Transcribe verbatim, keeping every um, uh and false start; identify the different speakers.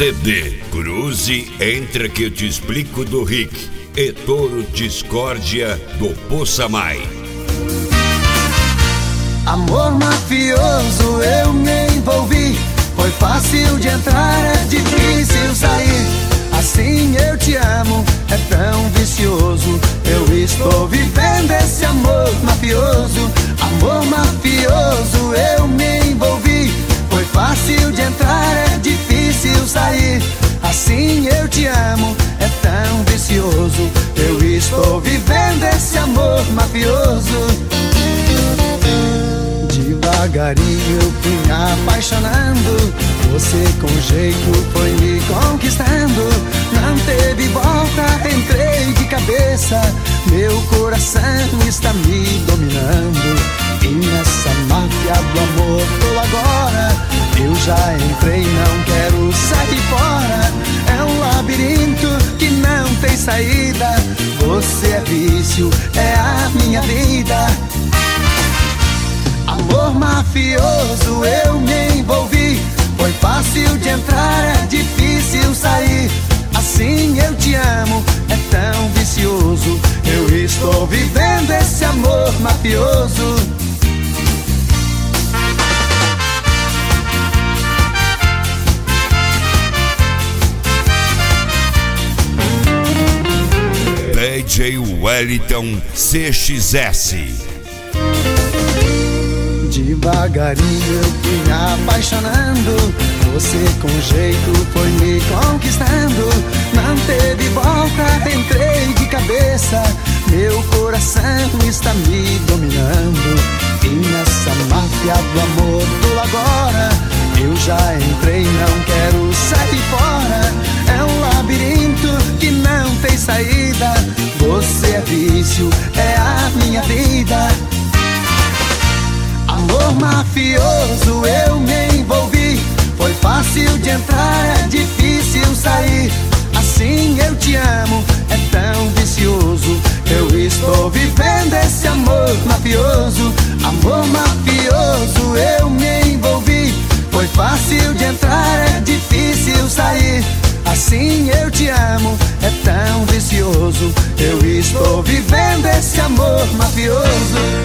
Speaker 1: C D Cruze Entra que eu te explico do Rick e Toro Discórdia do Poçamai.
Speaker 2: Amor mafioso, eu me envolvi. Foi fácil de entrar, é difícil sair. Assim eu te amo, é tão vicioso. Eu estou vivendo esse amor mafioso. Amor mafioso, eu me envolvi. Foi fácil de entrar, é difícil sair. Assim eu te amo, é tão vicioso. Eu estou vivendo esse amor mafioso. Devagarinho eu fui me apaixonando. Você com jeito foi me conquistando. Não teve volta, entrei de cabeça. Meu coração está me dominando. E nessa máfia do amor tô agora. Eu já entrei, não quero sair fora. É um labirinto que não tem saída. Você é vício, é a minha vida. Amor mafioso, eu me envolvi. Foi fácil de entrar, é difícil sair. Assim eu te amo, é tão vicioso. Eu estou vivendo esse amor mafioso.
Speaker 1: D J Wellington C X S.
Speaker 2: Devagarinho eu fui me apaixonando. Você com jeito foi me conquistando. Não teve volta, entrei de cabeça. Meu coração está me dominando. E nessa máfia do amor tô agora. Eu já entrei, não quero sair fora. É um labirinto que não tem saída. Você é vício, é a minha vida. Amor mafioso, eu me envolvi. Foi fácil de entrar, é difícil sair. Assim eu te amo, é tão vicioso. Eu estou vivendo esse amor mafioso. Amor mafioso, eu me envolvi. Foi fácil de entrar, é difícil sair. Assim eu te amo, é tão vicioso. Eu estou vivendo esse amor mafioso.